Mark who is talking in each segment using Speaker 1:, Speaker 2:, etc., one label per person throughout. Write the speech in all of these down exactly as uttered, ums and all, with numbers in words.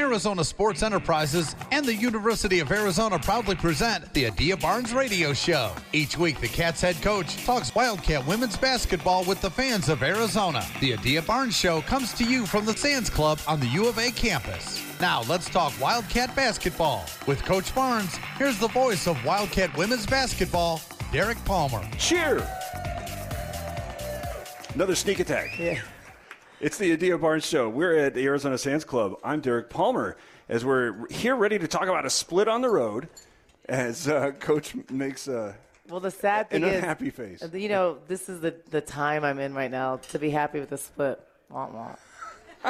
Speaker 1: Arizona Sports Enterprises and the University of Arizona proudly present the Adia Barnes Radio Show. Each week, the Cats head coach talks Wildcat women's basketball with the fans of Arizona. The Adia Barnes Show comes to you from the Sands Club on the U of A campus. Now, let's talk Wildcat basketball. With Coach Barnes, here's the voice of Wildcat women's basketball, Derek Palmer.
Speaker 2: Cheer! Another sneak attack.
Speaker 3: Yeah.
Speaker 2: It's the Adia Barnes Show. We're at the Arizona Sands Club. I'm Derek Palmer, as we're here ready to talk about a split on the road, as uh, Coach makes a,
Speaker 3: well, the sad thing
Speaker 2: an
Speaker 3: is,
Speaker 2: unhappy face.
Speaker 3: You know, this is the, the time I'm in right now to be happy with the split. Wah, wah.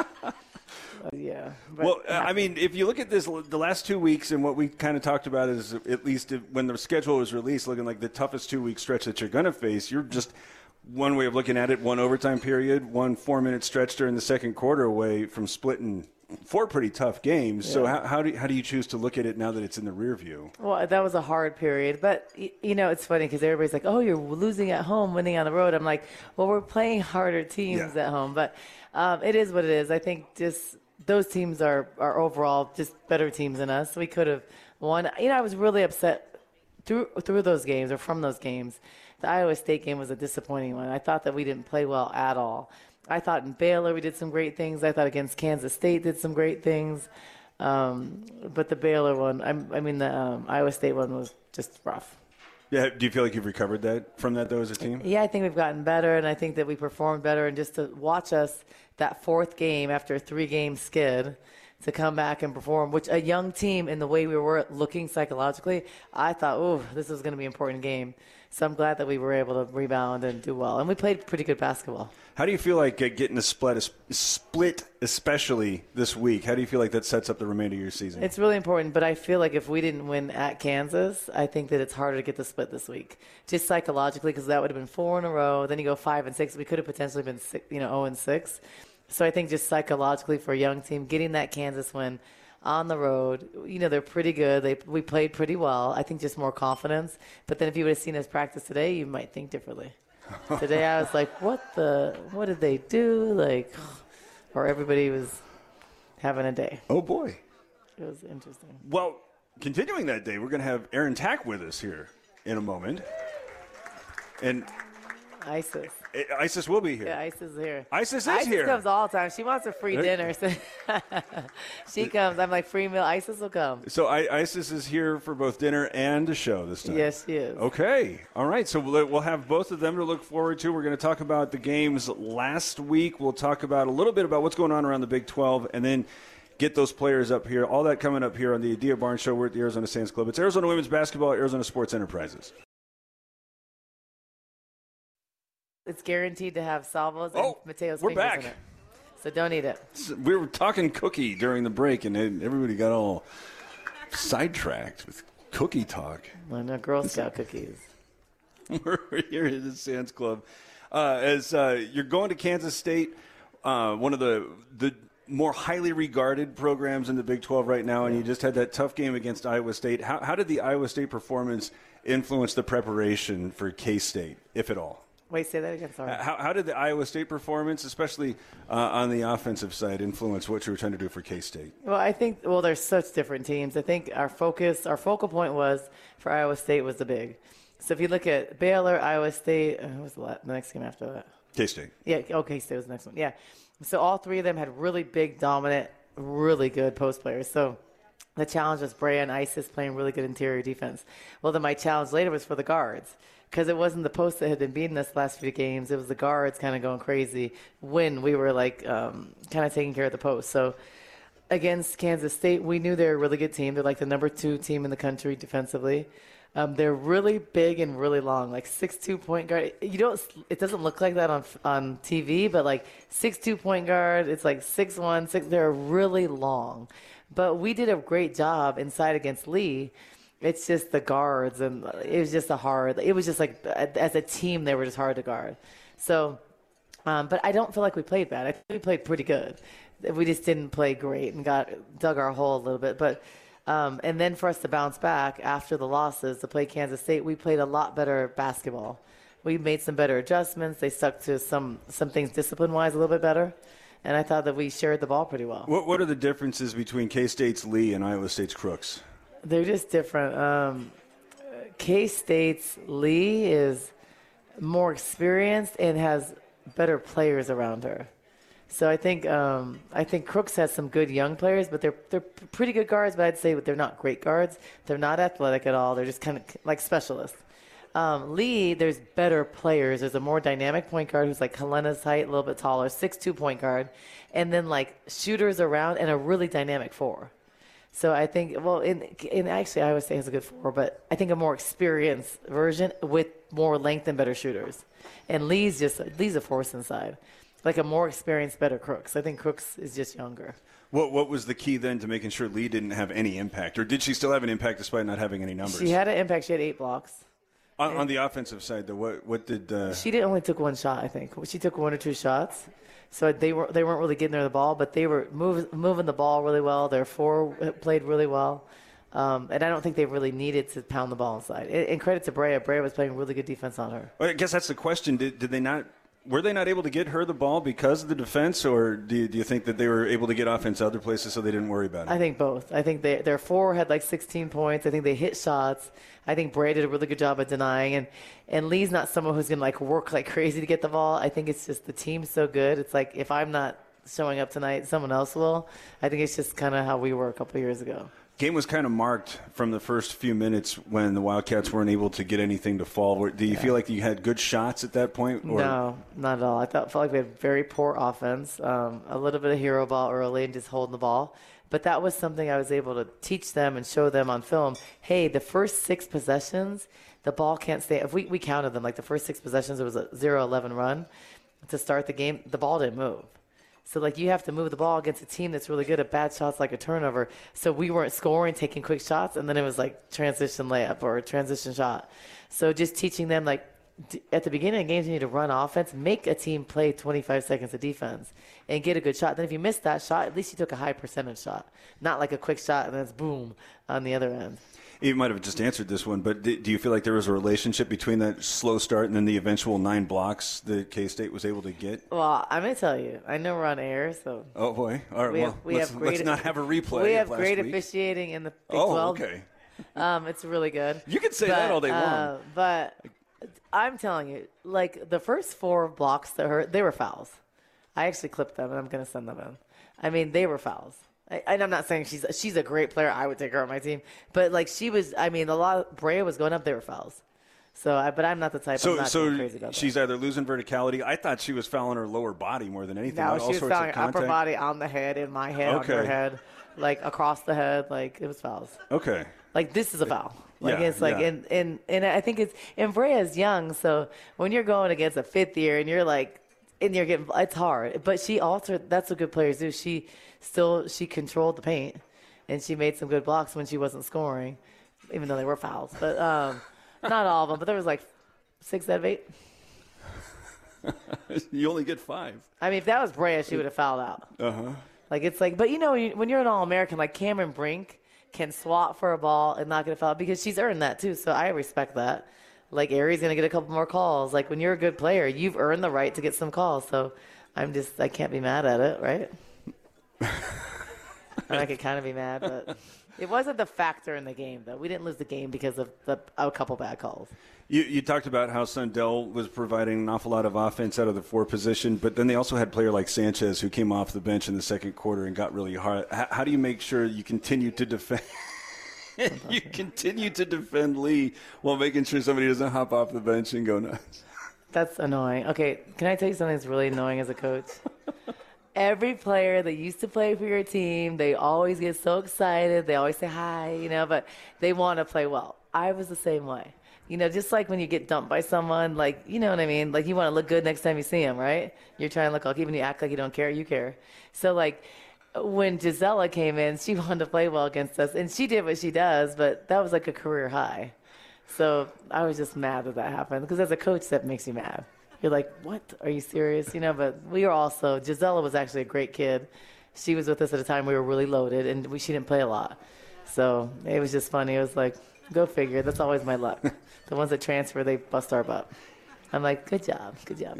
Speaker 3: Yeah.
Speaker 2: Well, uh, I mean, if you look at this, the last two weeks, and what we kind of talked about is, at least when the schedule was released, looking like the toughest two-week stretch that you're going to face, you're just – one way of looking at it, one overtime period, one four-minute stretch during the second quarter away from splitting four pretty tough games. Yeah. So how, how do you, how do you choose to look at it now that it's in the rear view?
Speaker 3: Well, that was a hard period. But, you know, it's funny because everybody's like, oh, you're losing at home, winning on the road. I'm like, well, we're playing harder teams yeah. at home. But um, it is what it is. I think just those teams are, are overall just better teams than us. We could have won. You know, I was really upset through through those games or from those games. The Iowa State game was a disappointing one. I thought that we didn't play well at all. I thought in Baylor we did some great things. I thought against Kansas State did some great things. Um, but the Baylor one, I'm, I mean the um, Iowa State one was just rough.
Speaker 2: Yeah. Do you feel like you've recovered that from that, though, as a team?
Speaker 3: Yeah, I think we've gotten better, and I think that we performed better. And just to watch us that fourth game after a three-game skid to come back and perform, which a young team in the way we were looking psychologically, I thought, oh, this was going to be an important game. So I'm glad that we were able to rebound and do well. And we played pretty good basketball. How
Speaker 2: do you feel like uh, getting a split, a split, especially this week, how do you feel like that sets up the remainder of your season?
Speaker 3: It's really important, but I feel like if we didn't win at Kansas, I think that it's harder to get the split this week. Just psychologically, because that would have been four in a row. Then you go five and six. We could have potentially been six, you know, oh and six. So I think just psychologically for a young team, getting that Kansas win on the road, you know, they're pretty good. They We played pretty well. I think just more confidence. But then if you would have seen us practice today, you might think differently. Today I was like, what the, what did they do? Like, or everybody was having a day.
Speaker 2: Oh, boy.
Speaker 3: It was interesting.
Speaker 2: Well, continuing that day, we're going to have Erin Tack with us here in a moment. And
Speaker 3: Isis.
Speaker 2: Isis will be here.
Speaker 3: Yeah, Isis is here.
Speaker 2: Isis is
Speaker 3: Isis
Speaker 2: here.
Speaker 3: Isis comes all the time. She wants a free dinner. So she comes. I'm like, free meal. Isis will come.
Speaker 2: So I, Isis is here for both dinner and the show this time.
Speaker 3: Yes, she is.
Speaker 2: Okay. All right. So we'll, we'll have both of them to look forward to. We're going to talk about the games last week. We'll talk about a little bit about what's going on around the Big twelve, and then get those players up here. All that coming up here on the Adia Barnes Show. We're at the Arizona Sands Club. It's Arizona Women's Basketball, Arizona Sports Enterprises.
Speaker 3: It's guaranteed to have Salvo's and
Speaker 2: oh,
Speaker 3: Mateo's
Speaker 2: we're
Speaker 3: fingers
Speaker 2: back.
Speaker 3: in it. So don't eat it.
Speaker 2: We were talking cookie during the break, and everybody got all sidetracked with cookie talk.
Speaker 3: I know, Girl Scout cookies.
Speaker 2: We're here at the Sands Club. Uh, as uh, you're going to Kansas State, uh, one of the the more highly regarded programs in the Big twelve right now, and you just had that tough game against Iowa State. How, how did the Iowa State performance influence the preparation for K-State, if at all?
Speaker 3: Wait, say that again, sorry.
Speaker 2: How, how did the Iowa State performance, especially uh, on the offensive side, influence what you were trying to do for K-State?
Speaker 3: Well, I think, well, there's such different teams. I think our focus, our focal point was, for Iowa State, was the big. So if you look at Baylor, Iowa State, uh, who was the, la- the next game after that?
Speaker 2: K-State.
Speaker 3: Yeah, oh, K-State was the next one, yeah. So all three of them had really big, dominant, really good post players. So the challenge was Brea and Isis playing really good interior defense. Well, then my challenge later was for the guards. Because it wasn't the post that had been beating us the last few games. It was the guards kind of going crazy when we were, like, um, kind of taking care of the post. So against Kansas State, we knew they were a really good team. They're, like, the number two team in the country defensively. Um, they're really big and really long, like six two point guard. You don't. It doesn't look like that on on T V, but, like, six two point guard, it's like six one, six. They're really long. But we did a great job inside against Lee. It's just the guards, and it was just a hard. It was just like, as a team, they were just hard to guard. So, um, but I don't feel like we played bad. I think we played pretty good. We just didn't play great and got dug our hole a little bit. But um, and then for us to bounce back after the losses to play Kansas State, we played a lot better basketball. We made some better adjustments. They stuck to some some things discipline-wise a little bit better. And I thought that we shared the ball pretty well.
Speaker 2: What What are the differences between K-State's Lee and Iowa State's Crooks?
Speaker 3: They're just different. Um, K-State's Lee is more experienced and has better players around her. So I think um, I think Crooks has some good young players, but they're they're pretty good guards. But I'd say they're not great guards. They're not athletic at all. They're just kind of like specialists. Um, Lee, there's better players. There's a more dynamic point guard who's like Helena's height, a little bit taller, six two point guard, and then like shooters around and a really dynamic four. So I think, well, in, in actually Iowa State has a good four, but I think a more experienced version with more length and better shooters. And Lee's just Lee's a force inside, like a more experienced, better Crooks. I think Crooks is just younger.
Speaker 2: What What was the key then to making sure Lee didn't have any impact, or did she still have an impact despite not having any numbers?
Speaker 3: She had an impact. She had eight blocks.
Speaker 2: On, on the offensive side, though, what what did uh...
Speaker 3: she did only took one shot? I think she took one or two shots. So they were they weren't really getting her the ball, but they were move, moving the ball really well. Their four played really well, um, and I don't think they really needed to pound the ball inside. And, and credit to Brea, Brea was playing really good defense on her.
Speaker 2: Well, I guess that's the question. Did did they not? Were they not able to get her the ball because of the defense, or do you, do you think that they were able to get offense other places so they didn't worry about it?
Speaker 3: I think both. I think they, their four had like sixteen points. I think they hit shots. I think Brea did a really good job at denying. And, and Lee's not someone who's going to like work like crazy to get the ball. I think it's just the team's so good. It's like if I'm not showing up tonight, someone else will. I think it's just kind of how we were a couple years ago.
Speaker 2: Game was kind of marked from the first few minutes when the Wildcats weren't able to get anything to fall. Do you yeah. feel like you had good shots at that point? Or?
Speaker 3: No, not at all. I thought, felt like we had very poor offense, um, a little bit of hero ball early and just holding the ball. But that was something I was able to teach them and show them on film. Hey, the first six possessions, the ball can't stay. If we, we counted them, like the first six possessions, it was a zero eleven run to start the game. The ball didn't move. So, like, you have to move the ball against a team that's really good at bad shots like a turnover. So we weren't scoring, taking quick shots, and then it was like transition layup or transition shot. So just teaching them, like, at the beginning of games, you need to run offense, make a team play twenty-five seconds of defense, and get a good shot. Then if you miss that shot, at least you took a high percentage shot, not like a quick shot and then it's boom on the other end.
Speaker 2: You might have just answered this one, but do you feel like there was a relationship between that slow start and then the eventual nine blocks that K-State was able to get?
Speaker 3: Well, I'm going to tell you. I know we're on air, so.
Speaker 2: Oh, boy. All right,
Speaker 3: we
Speaker 2: well,
Speaker 3: have, we
Speaker 2: let's,
Speaker 3: have great,
Speaker 2: let's not have a replay.
Speaker 3: We have
Speaker 2: last
Speaker 3: great
Speaker 2: week.
Speaker 3: officiating in the Big
Speaker 2: oh,
Speaker 3: twelve.
Speaker 2: Oh, okay.
Speaker 3: Um, it's really good.
Speaker 2: You can say
Speaker 3: but,
Speaker 2: that all day long.
Speaker 3: Uh, but I'm telling you, like, the first four blocks that hurt, they were fouls. I actually clipped them, and I'm going to send them in. I mean, they were fouls. I, and I'm not saying she's she's a great player. I would take her on my team. But, like, she was – I mean, a lot of – Brea was going up. They were fouls. So, I, but I'm not the type.
Speaker 2: So,
Speaker 3: I'm not
Speaker 2: so
Speaker 3: crazy about
Speaker 2: she's
Speaker 3: that.
Speaker 2: either losing verticality. I thought she was fouling her lower body more than anything.
Speaker 3: No,
Speaker 2: all
Speaker 3: she was
Speaker 2: sorts
Speaker 3: fouling
Speaker 2: of
Speaker 3: her upper
Speaker 2: contact.
Speaker 3: body on the head, in my head,
Speaker 2: Okay.
Speaker 3: on her head, like across the head. Like, it was fouls.
Speaker 2: Okay.
Speaker 3: Like, this is a foul. Like,
Speaker 2: yeah,
Speaker 3: it's like,
Speaker 2: yeah.
Speaker 3: and, and, and I think it's – and Brea's young, so when you're going against a fifth year and you're like – and you're getting – it's hard. But she altered – that's what good players do. She still – she controlled the paint. And she made some good blocks when she wasn't scoring, even though they were fouls. But um, not all of them. But there was like six out of eight.
Speaker 2: You only get five.
Speaker 3: I mean, if that was Brea, she would have fouled out.
Speaker 2: Uh-huh.
Speaker 3: Like, it's like – but, you know, when you're an All-American, like Cameron Brink can swat for a ball and not get a foul because she's earned that too. So I respect that. Like, Ari's going to get a couple more calls. Like, when you're a good player, you've earned the right to get some calls. So I'm just – I can't be mad at it, right? And I could kind of be mad, but it wasn't the factor in the game, though. We didn't lose the game because of the, a couple bad calls.
Speaker 2: You, you talked about how Sundell was providing an awful lot of offense out of the four position, but then they also had a player like Sanchez who came off the bench in the second quarter and got really hard. How, how do you make sure you continue to defend? you continue to defend Lee while making sure somebody doesn't hop off the bench and go nuts?
Speaker 3: That's annoying. Okay, can I tell you something that's really annoying as a coach? Every player that used to play for your team, they always get so excited. They always say hi, you know, but they want to play well. I was the same way. You know, just like when you get dumped by someone, like, you know what I mean? Like, you want to look good next time you see them, right? You're trying to look like, even you act like you don't care, you care. So, like, when Gisela came in, she wanted to play well against us, and she did what she does, but that was like a career high. So I was just mad that that happened, because as a coach, that makes you mad. You're like, what? Are you serious? You know, but we were also, Gisela was actually a great kid. She was with us at a time we were really loaded, and we, she didn't play a lot. So it was just funny. It was like, go figure. That's always my luck. The ones that transfer, they bust our butt. I'm like, good job. Good job, girl.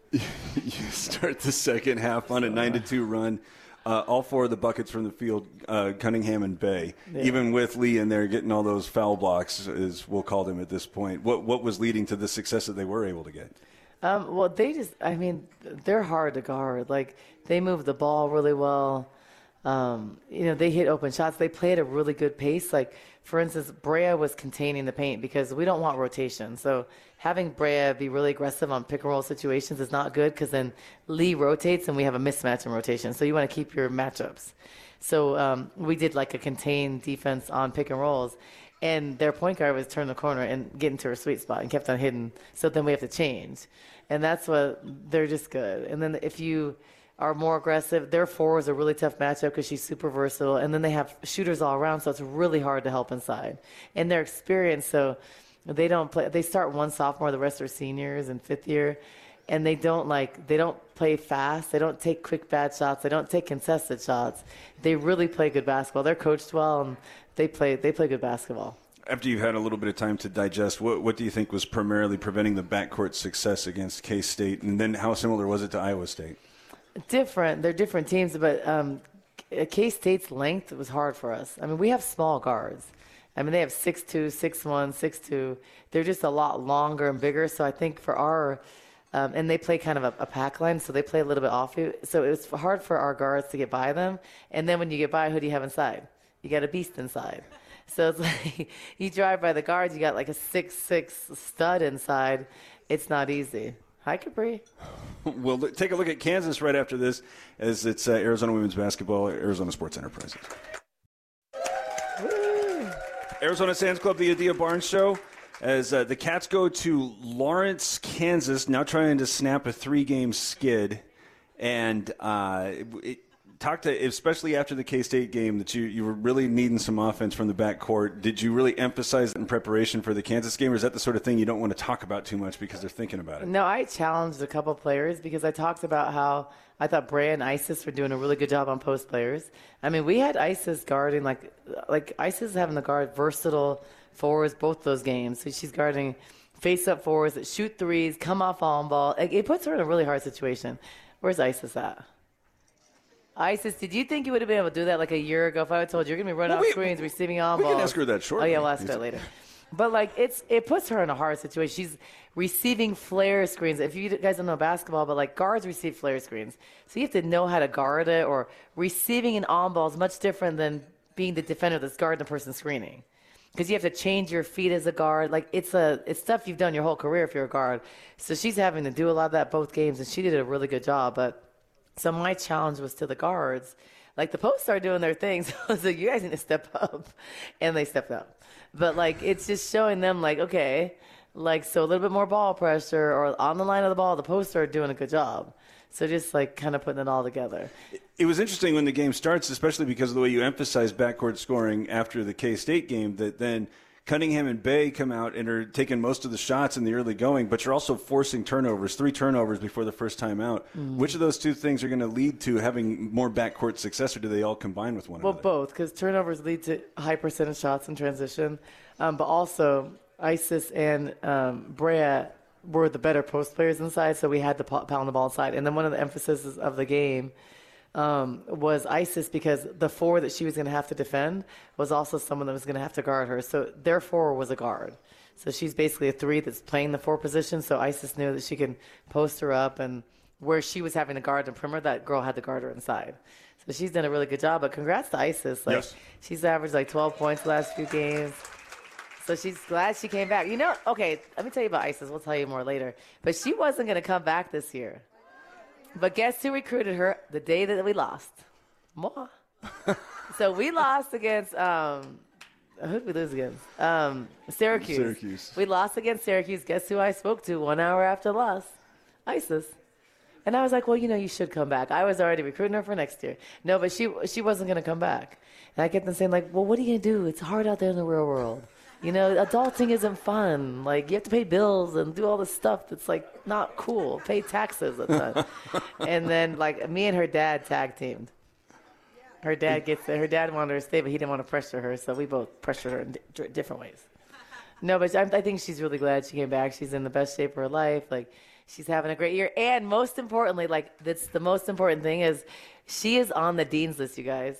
Speaker 2: You start the second half on a nine to two run. Uh, all four of the buckets from the field, uh, Cunningham and Bay, yeah. Even with Lee in there getting all those foul blocks, as we'll call them at this point. What what was leading to the success that they were able to get?
Speaker 3: Um, well, they just, I mean, they're hard to guard. Like, they move the ball really well. Um, you know, they hit open shots. They play at a really good pace. Like, for instance, Brea was containing the paint because we don't want rotation. So having Brea be really aggressive on pick and roll situations is not good because then Lee rotates and we have a mismatch in rotation. So you want to keep your matchups. So um, we did like a contained defense on pick and rolls. And their point guard was turn the corner and get into her sweet spot and kept on hitting. So then we have to change. And that's what they're just good. And then if you are more aggressive, their four is a really tough matchup because she's super versatile. And then they have shooters all around, so it's really hard to help inside. And their experience, so they don't play. They start one sophomore, the rest are seniors and fifth year. And they don't like they don't play fast. They don't take quick bad shots. They don't take contested shots. They really play good basketball. They're coached well and they play they play good basketball.
Speaker 2: After you've had a little bit of time to digest, what what do you think was primarily preventing the backcourt success against K-State? And then how similar was it to Iowa State?
Speaker 3: Different. They're different teams, but um, K-State's length was hard for us. I mean, we have small guards. I mean, they have six two, six one, six two. They're just a lot longer and bigger. So I think for our um, – and they play kind of a, a pack line, so they play a little bit off you. So it was hard for our guards to get by them. And then when you get by, who do you have inside? You got a beast inside. So it's like you drive by the guards, you got like a six six stud inside. It's not easy. Hi, Capri.
Speaker 2: We'll take a look at Kansas right after this as it's uh, Arizona Women's Basketball, Arizona Sports Enterprises. Woo. Arizona Sands Club, the Adia Barnes Show, as uh, the Cats go to Lawrence, Kansas, now trying to snap a three-game skid. And uh, it, talk to, especially after the K-State game, that you, you were really needing some offense from the backcourt. Did you really emphasize that in preparation for the Kansas game, or is that the sort of thing you don't want to talk about too much because they're thinking about it?
Speaker 3: No, I challenged a couple players because I talked about how I thought Brea and Isis were doing a really good job on post players. I mean, we had Isis guarding, like, like Isis having the guard versatile forwards both those games. So she's guarding face-up forwards that shoot threes, come off on ball. Like, it puts her in a really hard situation. Where's Isis at? Isis, did you think you would have been able to do that like a year ago if I had told you you're going to be running
Speaker 2: well,
Speaker 3: off
Speaker 2: we,
Speaker 3: screens, receiving on
Speaker 2: we
Speaker 3: balls?
Speaker 2: We can ask her that shortly.
Speaker 3: Oh, yeah, we'll ask her that later. But, like, it's it puts her in a hard situation. She's receiving flare screens. If you guys don't know basketball, but, like, guards receive flare screens. So you have to know how to guard it, or receiving an on-ball is much different than being the defender that's guarding the person screening. Because you have to change your feet as a guard. Like, it's a it's stuff you've done your whole career if you're a guard. So she's having to do a lot of that both games, and she did a really good job. But so my challenge was to the guards. Like, the posts are doing their thing, so I was like, you guys need to step up. And they stepped up. But, like, it's just showing them, like, okay, like, so a little bit more ball pressure, or on the line of the ball, the posts are doing a good job. So just, like, kind of putting it all together.
Speaker 2: It was interesting when the game starts, especially because of the way you emphasized backcourt scoring after the K-State game, that then Cunningham and Bay come out and are taking most of the shots in the early going, but you're also forcing turnovers, three turnovers before the first time out. Mm. Which of those two things are going to lead to having more backcourt success, or do they all combine with one
Speaker 3: well,
Speaker 2: another?
Speaker 3: Well, both, because turnovers lead to high percentage shots in transition. Um, but also, Isis and um, Brea were the better post players inside, so we had to pound the ball inside. And then one of the emphases of the game Um, was Isis, because the four that she was going to have to defend was also someone that was going to have to guard her. So their four was a guard. So she's basically a three that's playing the four position. So Isis knew that she could post her up, and where she was having to guard the perimeter, that girl had to guard her inside. So she's done a really good job. But congrats to Isis. Like,
Speaker 2: yes.
Speaker 3: She's averaged like twelve points the last few games. So she's glad she came back. You know, okay, let me tell you about Isis. We'll tell you more later. But she wasn't going to come back this year. But guess who recruited her the day that we lost? Moi. So we lost against, um, who did we lose against? Um, Syracuse.
Speaker 2: Syracuse.
Speaker 3: We lost against Syracuse. Guess who I spoke to one hour after the loss? Isis. And I was like, well, you know, you should come back. I was already recruiting her for next year. No, but she she wasn't going to come back. And I kept on saying, like, well, what are you going to do? It's hard out there in the real world. You know, adulting isn't fun. Like, you have to pay bills and do all this stuff that's, like, not cool. Pay taxes a ton. And then, like, me and her dad tag teamed. Her dad gets her dad wanted her to stay, but he didn't want to pressure her, so we both pressured her in di- different ways. No, but I, I think she's really glad she came back. She's in the best shape of her life. Like, She's having a great year. And most importantly, like, that's the most important thing is she is on the dean's list, you guys.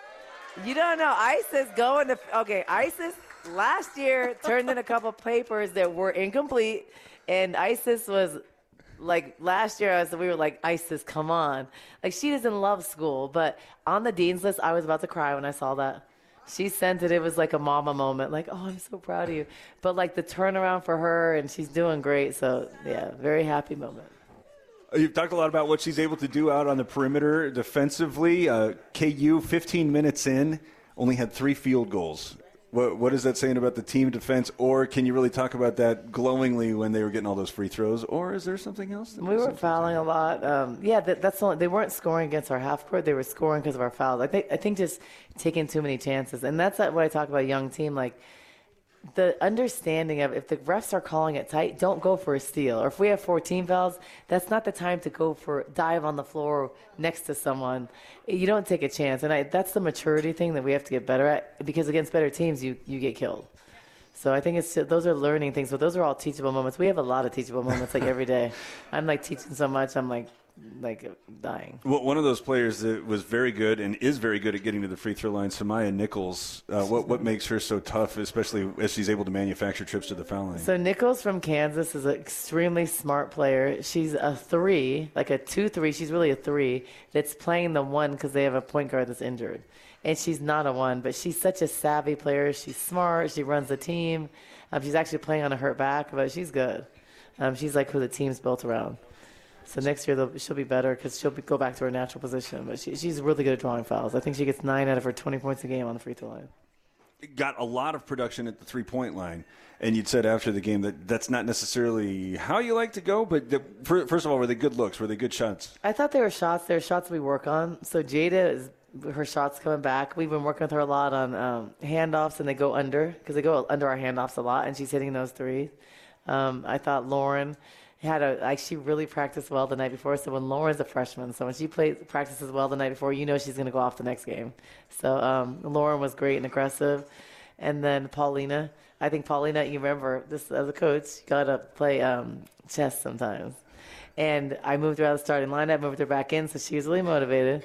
Speaker 3: You don't know. Isis going to, okay, Isis last year turned in a couple papers that were incomplete. And Isis was, like, last year, I was, we were like, Isis, come on. Like, she doesn't love school. But on the dean's list, I was about to cry when I saw that. She sent it. It was like a mama moment. Like, oh, I'm so proud of you. But, like, the turnaround for her, and she's doing great. So, yeah, very happy moment.
Speaker 2: You've talked a lot about what she's able to do out on the perimeter defensively. Uh, K U, fifteen minutes in, only had three field goals. What, what is that saying about the team defense? Or can you really talk about that glowingly when they were getting all those free throws? Or is there something else? That
Speaker 3: we were fouling a lot. Um, yeah, that, that's the only, they weren't scoring against our half court. They were scoring because of our fouls. I think I think just taking too many chances. And that's what I talk about a young team. Like, the understanding of if the refs are calling it tight, don't go for a steal. Or if we have fourteen fouls, that's not the time to go for dive on the floor next to someone. You don't take a chance. And I, that's the maturity thing that we have to get better at, because against better teams, you, you get killed. So I think it's those are learning things, but those are all teachable moments. We have a lot of teachable moments, like, every day. I'm, like, teaching so much, I'm, like, like dying.
Speaker 2: Well, one of those players that was very good and is very good at getting to the free throw line, Samaya Nichols. Uh, what what makes her so tough, especially as she's able to manufacture trips to the foul line?
Speaker 3: So Nichols from Kansas is an extremely smart player. She's a three, like a two three. She's really a three that's playing the one because they have a point guard that's injured. And she's not a one, but she's such a savvy player. She's smart. She runs the team. Um, she's actually playing on a hurt back, but she's good. Um, she's like who the team's built around. So next year she'll be better because she'll be, go back to her natural position. But she, she's really good at drawing fouls. I think she gets nine out of her twenty points a game on the free throw line.
Speaker 2: Got a lot of production at the three-point line. And you'd said after the game that that's not necessarily how you like to go, but the, first of all, were they good looks? Were they good shots?
Speaker 3: I thought they were shots. They were shots we work on. So Jada, is her shots coming back. We've been working with her a lot on um, handoffs, and they go under because they go under our handoffs a lot, and she's hitting those threes. Um, I thought Lauren had a like she really practiced well the night before. So when Lauren's a freshman, so when she plays practices well the night before, you know she's going to go off the next game. So um, Lauren was great and aggressive, and then Paulina. I think Paulina, you remember this as a coach, you got to play um, chess sometimes. And I moved her out of the starting lineup, moved her back in, so she was really motivated.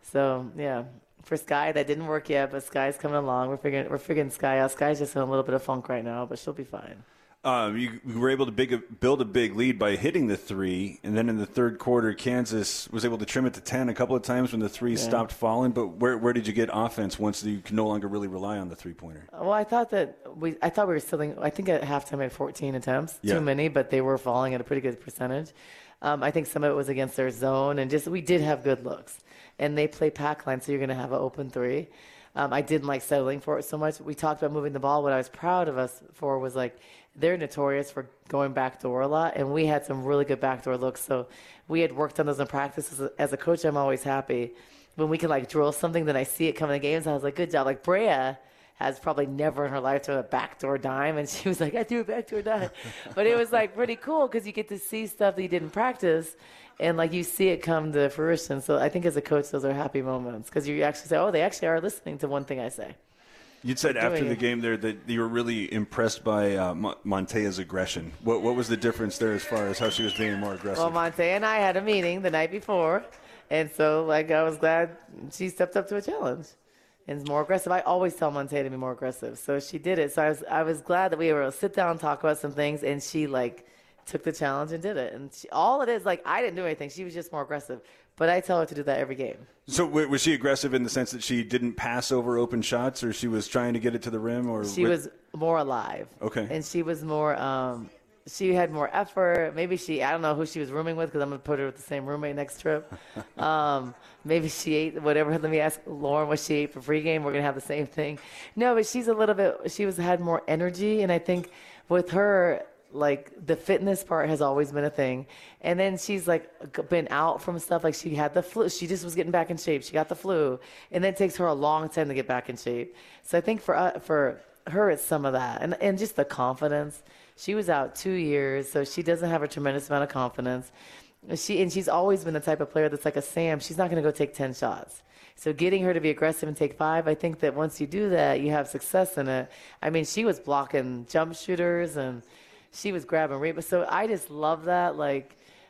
Speaker 3: So yeah, for Sky that didn't work yet, but Sky's coming along. We're figuring we're figuring Sky out. Sky's just in a little bit of funk right now, but she'll be fine.
Speaker 2: Um, you, you were able to big, build a big lead by hitting the three, and then in the third quarter, Kansas was able to trim it to ten a couple of times when the three yeah. stopped falling. But where where did you get offense once you could no longer really rely on the three-pointer?
Speaker 3: Well, I thought that we I thought we were still – I think at halftime we had fourteen attempts, yeah. too many, but they were falling at a pretty good percentage. Um, I think some of it was against their zone, and just we did have good looks. And they play pack line, so you're going to have an open three. Um, I didn't like settling for it so much. We talked about moving the ball. What I was proud of us for was, like, they're notorious for going backdoor a lot, and we had some really good backdoor looks. So we had worked on those in practice. As a, as a coach, I'm always happy when we can, like, drill something, then I see it coming in games. I was like, good job. Like, Brea has probably never in her life thrown a backdoor dime, and she was like, I threw a backdoor dime. But it was, like, pretty cool because you get to see stuff that you didn't practice, and, like, you see it come to fruition. So I think as a coach, those are happy moments because you actually say, oh, they actually are listening to one thing I say.
Speaker 2: You'd said after the game there that you were really impressed by uh, Montea's aggression. What, what was the difference there as far as how she was being more aggressive?
Speaker 3: Well, Montea and I had a meeting the night before, and so, like, I was glad she stepped up to a challenge and is more aggressive. I always tell Montea to be more aggressive, so she did it. So I was I was glad that we were able to sit down and talk about some things, and she, like, took the challenge and did it. And she, all it is, like, I didn't do anything. She was just more aggressive. But I tell her to do that every game.
Speaker 2: So was she aggressive in the sense that she didn't pass over open shots, or she was trying to get it to the rim? Or
Speaker 3: she was more alive.
Speaker 2: Okay.
Speaker 3: And she was more um, – she had more effort. Maybe she – I don't know who she was rooming with because I'm going to put her with the same roommate next trip. um, maybe she ate whatever. Let me ask Lauren what she ate for pregame. We're going to have the same thing. No, but she's a little bit – she was had more energy, and I think with her – like the fitness part has always been a thing. And then she's like been out from stuff. Like she had the flu. She just was getting back in shape. She got the flu. And then it takes her a long time to get back in shape. So I think for uh, for her, it's some of that. And, and just the confidence. She was out two years, so she doesn't have a tremendous amount of confidence. She And she's always been the type of player that's like a Sam. She's not going to go take ten shots. So getting her to be aggressive and take five, I think that once you do that, you have success in it. I mean, she was blocking jump shooters and – she was grabbing rebounds. So I just love that. Like,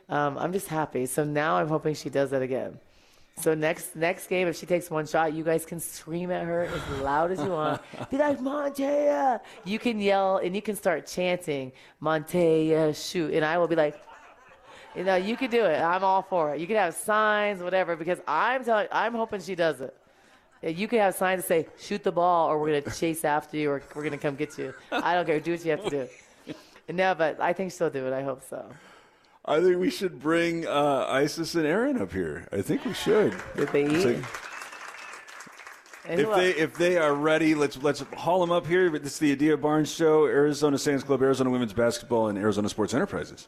Speaker 3: Um, I'm just happy. So now I'm hoping she does that again. So next next game, if she takes one shot, you guys can scream at her as loud as you want. Be like, Montea! You can yell and you can start chanting, Montea, shoot. And I will be like, you know, you can do it. I'm all for it. You can have signs, whatever, because I'm telling, I'm hoping she does it. You can have signs that say, shoot the ball, or we're going to chase after you, or we're going to come get you. I don't care. Do what you have to do. No, but I think she'll do it. I hope so.
Speaker 2: I think we should bring uh, Isis and Aaron up here. I think we should.
Speaker 3: Did they eat?
Speaker 2: So, if they if they are ready, let's let's haul them up here. This is the Adia Barnes Show, Arizona Sands Club, Arizona Women's Basketball, and Arizona Sports Enterprises.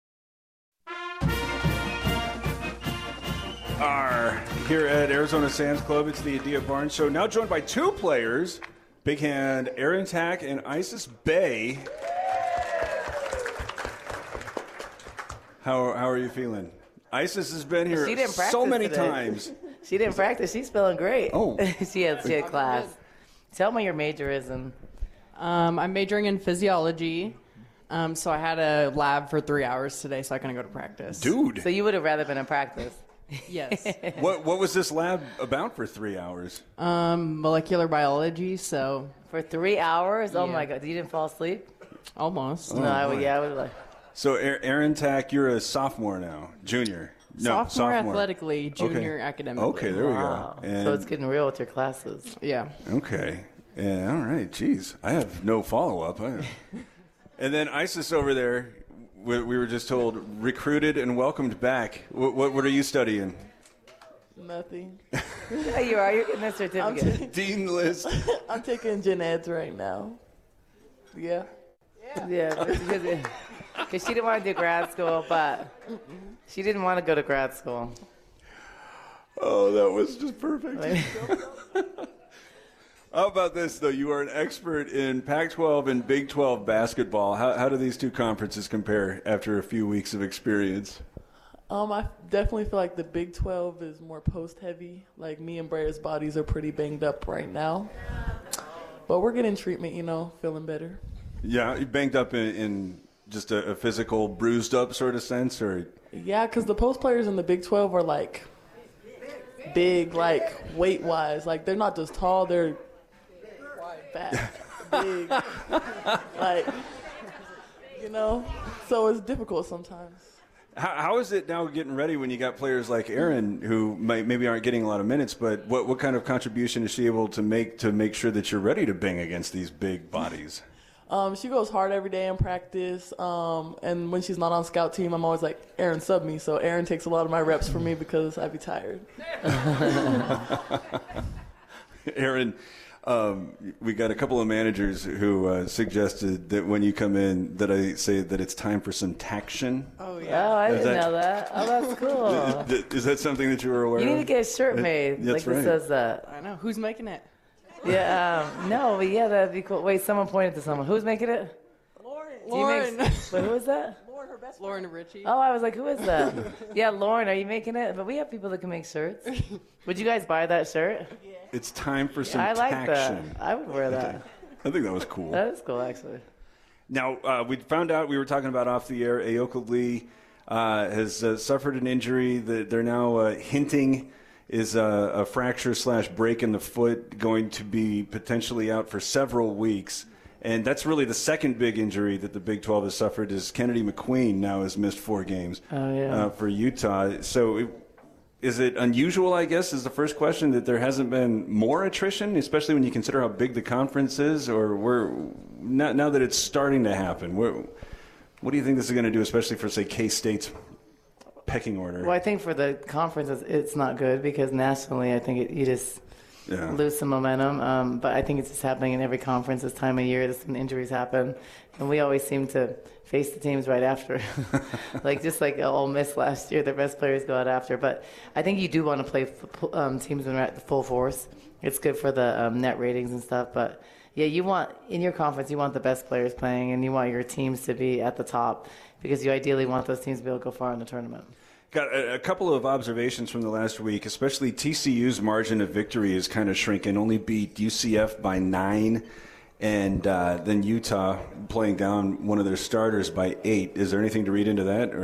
Speaker 2: Are here at Arizona Sands Club. It's the Adia Barnes Show. Now joined by two players, big hand Aaron Tack and Isis Bay. How how are you feeling? Isis has been here
Speaker 3: she didn't
Speaker 2: so many
Speaker 3: today.
Speaker 2: times.
Speaker 3: She didn't practice. She's feeling great.
Speaker 2: Oh.
Speaker 3: she had she had class. Tell me your major is in.
Speaker 4: Um, I'm majoring in physiology. Um, so I had a lab for three hours today, so I couldn't go to practice.
Speaker 2: Dude.
Speaker 3: So you would have rather been in practice.
Speaker 4: Yes.
Speaker 2: What what was this lab about for three hours?
Speaker 4: Um, molecular biology, so.
Speaker 3: For three hours? Oh,
Speaker 4: Yeah.
Speaker 3: my God. You didn't fall asleep?
Speaker 4: Almost.
Speaker 3: no, I would, yeah, I would like.
Speaker 2: So Aaron Tack, you're a sophomore now, junior. No,
Speaker 4: sophomore, athletically, junior
Speaker 2: okay.
Speaker 4: academically.
Speaker 2: Okay, there we
Speaker 3: Wow.
Speaker 2: go. And,
Speaker 3: So it's getting real with your classes.
Speaker 4: Yeah.
Speaker 2: okay. Yeah, all right. Jeez, I have no follow-up. I and then Isis over there, we, we were just told, recruited and welcomed back. What, what, what are you studying?
Speaker 5: Nothing.
Speaker 3: Yeah, you are. You're getting that
Speaker 5: I'm,
Speaker 3: certificate.
Speaker 5: t-
Speaker 2: Dean List.
Speaker 5: I'm taking gen eds right now. Yeah.
Speaker 3: Yeah, because she didn't want to do grad school, but she didn't want to go to grad school.
Speaker 2: Oh, that was just perfect. How about this, though? You are an expert in Pac twelve and Big twelve basketball. How, how do these two conferences compare after a few weeks of experience?
Speaker 5: Um, I definitely feel like the Big twelve is more post-heavy. Like, me and Brea's bodies are pretty banged up right now. But we're getting treatment, you know, feeling better.
Speaker 2: Yeah, you banged up in, in just a, a physical, bruised up sort of sense, or
Speaker 5: Yeah, because the post players in the Big twelve are, like, big, like, weight-wise. Like, they're not just tall, they're fat, big. Like, you know? So it's difficult sometimes.
Speaker 2: how, how is it now getting ready when you got players like Aaron who might, maybe aren't getting a lot of minutes, but what, what kind of contribution is she able to make to make sure that you're ready to bang against these big bodies?
Speaker 5: Um, she goes hard every day in practice, um, and when she's not on scout team, I'm always like, Aaron, sub me. So Aaron takes a lot of my reps for me because I'd be tired.
Speaker 2: Aaron, um, we got a couple of managers who uh, suggested that when you come in that I say that it's time for some taction.
Speaker 5: Oh,
Speaker 3: Oh, I didn't
Speaker 2: that-
Speaker 3: know that. Oh, that's cool.
Speaker 2: Is that something that you were aware
Speaker 3: You
Speaker 2: of?
Speaker 3: need to get a shirt made
Speaker 2: That's
Speaker 3: like
Speaker 2: right.
Speaker 3: that says that.
Speaker 4: I know. Who's making it?
Speaker 3: Yeah, um, no, but yeah, that'd be cool. Wait, someone pointed to someone. Who's making it?
Speaker 5: Lauren.
Speaker 3: Do you
Speaker 4: Lauren.
Speaker 3: Make, wait, who is that?
Speaker 5: Lauren, her best
Speaker 4: Lauren Ritchie.
Speaker 3: Oh, I was like, who is that? Yeah, Lauren, are you making it? But we have people that can make shirts. Would you guys buy that shirt?
Speaker 2: It's time for some
Speaker 3: I like
Speaker 2: taction.
Speaker 3: that. I would wear that.
Speaker 2: I think that was cool.
Speaker 3: That is cool, actually.
Speaker 2: Now, uh, we found out, we were talking about off the air, Ayoka Lee uh, has uh, suffered an injury that they're now uh, hinting is a, a fracture slash break in the foot, going to be potentially out for several weeks. And that's really the second big injury that the Big twelve has suffered is Kennedy McQueen now has missed four games
Speaker 3: Oh, yeah.
Speaker 2: uh, for Utah. So it, is it unusual, I guess, is the first question, that there hasn't been more attrition, especially when you consider how big the conference is? Or we're, now, now that it's starting to happen, we're, what do you think this is going to do, especially for, say, K-State's pecking order?
Speaker 3: Well, I think for the conference, it's, it's not good because nationally, I think it, you just
Speaker 2: Yeah.
Speaker 3: lose some momentum. Um, but I think it's just happening in every conference this time of year. This when injuries happen, and we always seem to face the teams right after, like just like Ole Miss last year, their best players go out after. But I think you do want to play f- um, teams when they're at the full force. It's good for the um, net ratings and stuff. But yeah, you want in your conference, you want the best players playing, and you want your teams to be at the top because you ideally want those teams to be able to go far in the tournament.
Speaker 2: Got a, a couple of observations from the last week, especially T C U's margin of victory is kind of shrinking. Only beat U C F by nine, and uh, then Utah playing down one of their starters by eight. Is there anything to read into that? Or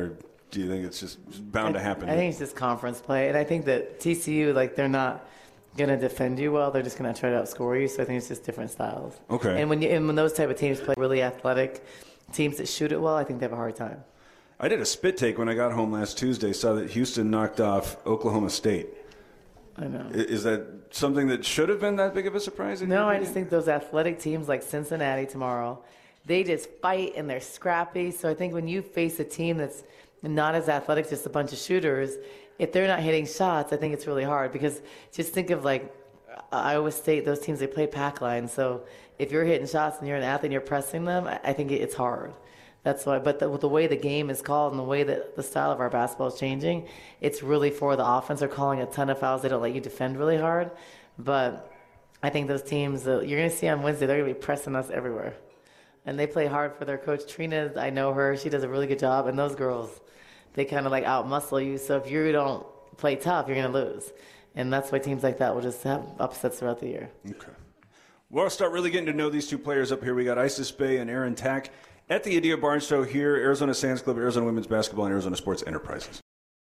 Speaker 2: do you think it's just bound
Speaker 3: I,
Speaker 2: to happen?
Speaker 3: I think it's just conference play, and I think that T C U, like, they're not going to defend you well. They're just going to try to outscore you. So I think it's just different styles.
Speaker 2: Okay.
Speaker 3: And when you, and when those type of teams play really athletic teams that shoot it well, I think they have a hard time.
Speaker 2: I did a spit take when I got home last Tuesday. Saw that Houston knocked off Oklahoma State.
Speaker 3: I know.
Speaker 2: Is that something that should have been that big of a surprise? In
Speaker 3: No,
Speaker 2: your
Speaker 3: I
Speaker 2: opinion?
Speaker 3: just think those athletic teams like Cincinnati tomorrow, they just fight and they're scrappy. So I think when you face a team that's not as athletic, just a bunch of shooters, if they're not hitting shots, I think it's really hard. Because just think of like Iowa State, those teams, they play pack line. So if you're hitting shots and you're an athlete and you're pressing them, I think it's hard. That's why, but the, the way the game is called and the way that the style of our basketball is changing, it's really for the offense. They're calling a ton of fouls. They don't let you defend really hard. But I think those teams, uh, you're going to see on Wednesday, they're going to be pressing us everywhere. And they play hard for their coach. Trina, I know her. She does a really good job. And those girls, they kind of like out-muscle you. So if you don't play tough, you're going to lose. And that's why teams like that will just have upsets throughout the year.
Speaker 2: Okay. Well, I'll start really getting to know these two players up here. We got Isis Bae and Erin Tack at the Adia Barnes Show here, Arizona Sands Club, Arizona Women's Basketball, and Arizona Sports Enterprises.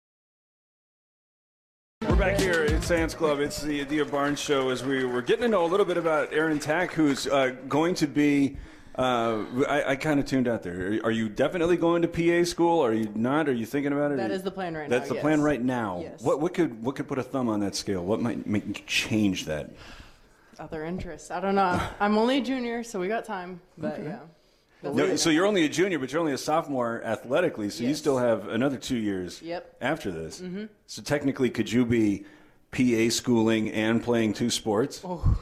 Speaker 2: We're back here at Sands Club. It's the Adia Barnes Show as we were getting to know a little bit about Erin Tack, who's uh, going to be, uh, I, I kind of tuned out there. Are you definitely going to P A school? Are you not? Are you thinking about it?
Speaker 4: That is the plan right
Speaker 2: That's
Speaker 4: now,
Speaker 2: the
Speaker 4: yes.
Speaker 2: plan right now.
Speaker 4: Yes.
Speaker 2: What, what, could, what could put a thumb on that scale? What might make you change that?
Speaker 4: Other interests. I don't know. I'm only a junior, so we got time. But
Speaker 2: Okay.
Speaker 4: yeah.
Speaker 2: No, so you're only a junior, but you're only a sophomore athletically, so you
Speaker 4: Yes.
Speaker 2: still have another two years
Speaker 4: Yep.
Speaker 2: after this.
Speaker 4: Mm-hmm.
Speaker 2: So technically, could you be P A schooling and playing two sports?
Speaker 4: Oh.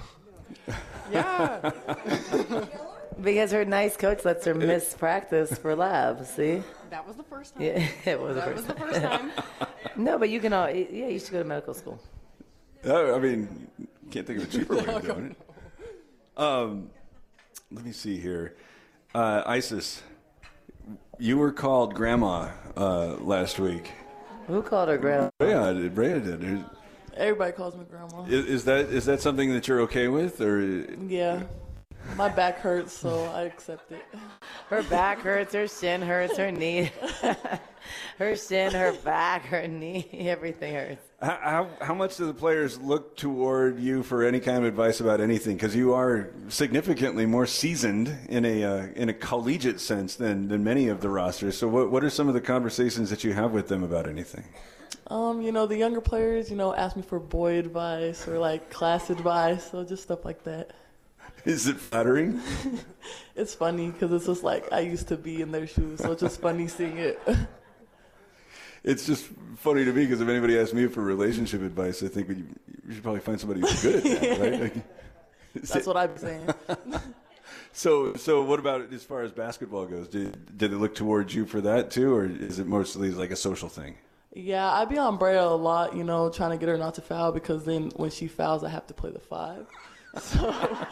Speaker 4: Yeah.
Speaker 3: Because her nice coach lets her miss practice for lab, see?
Speaker 4: That was the first time.
Speaker 3: Yeah, it was the
Speaker 4: That
Speaker 3: first
Speaker 4: was the
Speaker 3: time.
Speaker 4: first time.
Speaker 3: No, but you can all, yeah, you should go to medical school.
Speaker 2: Uh, I mean, can't think of a cheaper way of doing it. Um, let me see here. Uh, Isis, you were called Grandma uh, last week.
Speaker 3: Who called her grandma?
Speaker 2: Brea did. Brea did. Is,
Speaker 5: Everybody calls me grandma.
Speaker 2: is that is that something that you're okay with, or
Speaker 5: Yeah. My back hurts, so I accept it.
Speaker 3: Her back hurts, her shin hurts, her knee. Her shin, her back, her knee, everything hurts.
Speaker 2: How, how, how much do the players look toward you for any kind of advice about anything? Because you are significantly more seasoned in a uh, in a collegiate sense than, than many of the rosters. So what what are some of the conversations that you have with them about anything?
Speaker 5: Um, you know, the younger players, you know, ask me for boy advice or like class advice, so just stuff like that.
Speaker 2: Is it flattering?
Speaker 5: It's funny because it's just like I used to be in their shoes, so it's just funny seeing it.
Speaker 2: It's just funny to me because if anybody asks me for relationship advice, I think you, you should probably find somebody who's good at that, right? Like,
Speaker 5: That's what I'm saying.
Speaker 2: So, so what about as far as basketball goes? Did did they look towards you for that too, or is it mostly like a social thing?
Speaker 5: Yeah, I be on Brea a lot, you know, trying to get her not to foul because then when she fouls, I have to play the five. So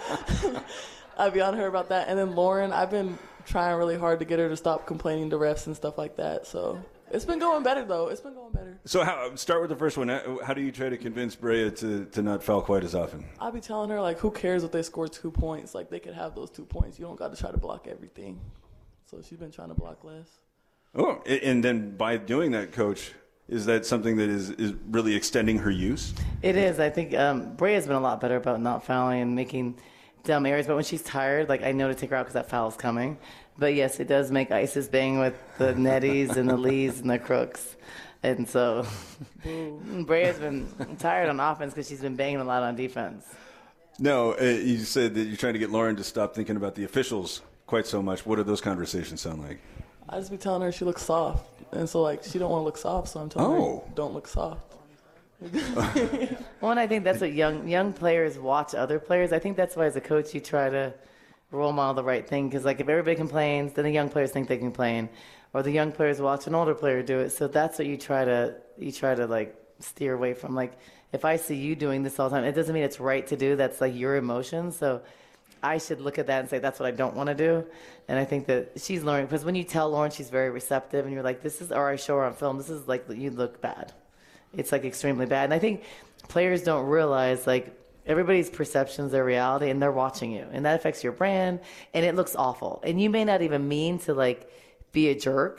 Speaker 5: I be on her about that. And then Lauren, I've been trying really hard to get her to stop complaining to refs and stuff like that. So it's been going better, though. It's been going better.
Speaker 2: So how, start with the first one. How do you try to convince Brea to, to not foul quite as often?
Speaker 5: I'll be telling her, like, who cares if they score two points? Like, they could have those two points. You don't got to try to block everything. So she's been trying to block less.
Speaker 2: Oh, and then by doing that, Coach, is that something that is, is really extending her use? It
Speaker 3: is. I think um, Brea's been a lot better about not fouling and making dumb errors. But when she's tired, like, I know to take her out because that foul's coming. But, yes, it does make Isis bang with the netties and the lees and the crooks. And so Brea's been tired on offense because she's been banging a lot on defense.
Speaker 2: No, uh, you said that you're trying to get Lauren to stop thinking about the officials quite so much. What do those conversations sound like?
Speaker 5: I just be telling her she looks soft. And so, like, she don't want to look soft, so I'm telling
Speaker 2: Oh.
Speaker 5: her, don't look soft.
Speaker 3: Well, and I think that's what young young players watch other players. I think that's why, as a coach, you try to role model the right thing. Because, like, if everybody complains, then the young players think they can complain. Or the young players watch an older player do it. So that's what you try to, you try to, like, steer away from. Like, if I see you doing this all the time, it doesn't mean it's right to do. That's, like, your emotions. So I should look at that and say, that's what I don't want to do. And I think that she's learning. Because when you tell Lauren she's very receptive and you're like, this is, or I show her on film, this is like, you look bad. It's like extremely bad. And I think players don't realize, like, everybody's perceptions, their reality, and they're watching you. And that affects your brand. And it looks awful. And you may not even mean to, like, be a jerk.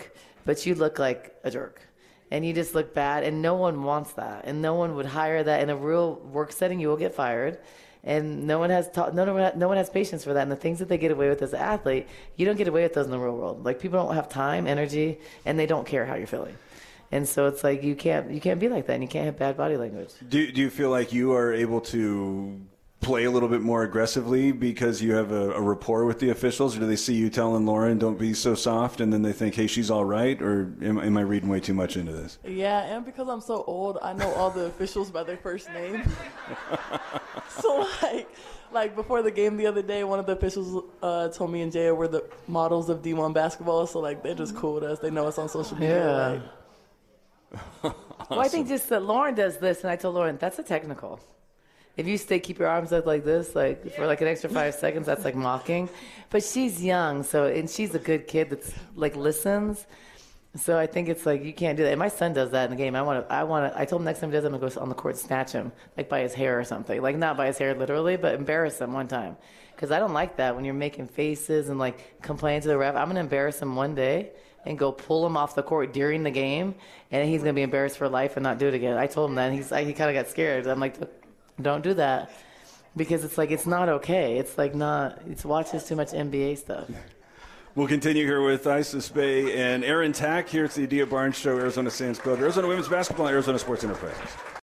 Speaker 3: but you look like a jerk. And you just look bad, and no one wants that. And no one would hire that. In a real work setting, you will get fired. And no one has ta- no, one, no one has patience for that. And the things that they get away with as an athlete, you don't get away with those in the real world. Like, people don't have time, energy, and they don't care how you're feeling. And so it's like you can't you can't be like that, and you can't have bad body language.
Speaker 2: Do, do you feel like you are able to play a little bit more aggressively because you have a, a rapport with the officials, or do they see you telling Lauren, don't be so soft, and then they think, hey, she's all right, or am, am I reading way too much into this?
Speaker 5: Yeah, and because I'm so old, I know all the officials by their first name. So, like, like before the game the other day, one of the officials uh, told me and Jaya were the models of D one basketball, so, like, they're just cool with us. They know us on social media.
Speaker 3: Yeah.
Speaker 5: Like.
Speaker 2: Awesome.
Speaker 3: Well, I think just that Lauren does this, and I told Lauren, that's a technical. If you stay, keep your arms up like this, like for like an extra five seconds, that's like mocking. But she's young, so and she's a good kid that's like listens. So I think it's like you can't do that. And my son does that in the game. I want to. I want to. I told him next time he does, I'm gonna go on the court and snatch him, like by his hair or something. Like not by his hair literally, but embarrass him one time. Because I don't like that when you're making faces and like complaining to the ref. I'm gonna embarrass him one day and go pull him off the court during the game, and he's gonna be embarrassed for life and not do it again. I told him that, and he's he kind of got scared. I'm like, don't do that, because it's like it's not okay. It's like not. It's watches too much N B A stuff.
Speaker 2: We'll continue here with Isis Bay and Aaron Tack. Here it's the Adia Barnes Show, Arizona Sands Club, Arizona Women's Basketball, and Arizona Sports Enterprises.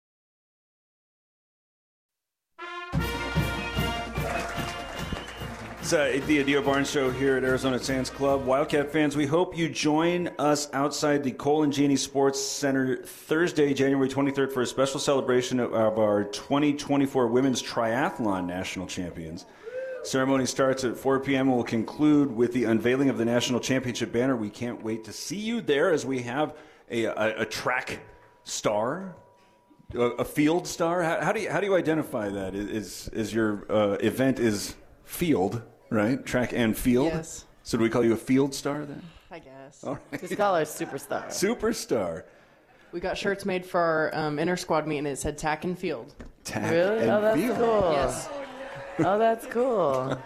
Speaker 2: It's uh, the Adia Barnes Show here at Arizona Sands Club. Wildcat fans, we hope you join us outside the Cole and Genie Sports Center Thursday, January twenty-third, for a special celebration of, of our twenty twenty-four Women's Triathlon National Champions. Ceremony starts at four p.m. and will conclude with the unveiling of the National Championship banner. We can't wait to see you there, as we have a, a, a track star, a, a field star. How, how do you how do you identify that? Is is your uh, event is field, right? Track and field.
Speaker 4: Yes.
Speaker 2: So do we call you a field star then?
Speaker 4: I guess.
Speaker 2: All right.
Speaker 3: Just call her a superstar.
Speaker 2: Superstar.
Speaker 4: We got shirts made for our um, inter squad meet, and it said Tack and Field.
Speaker 2: Tack
Speaker 3: Really?
Speaker 2: and
Speaker 3: Oh, that's
Speaker 2: field.
Speaker 3: cool.
Speaker 4: Yes.
Speaker 3: Oh, that's cool.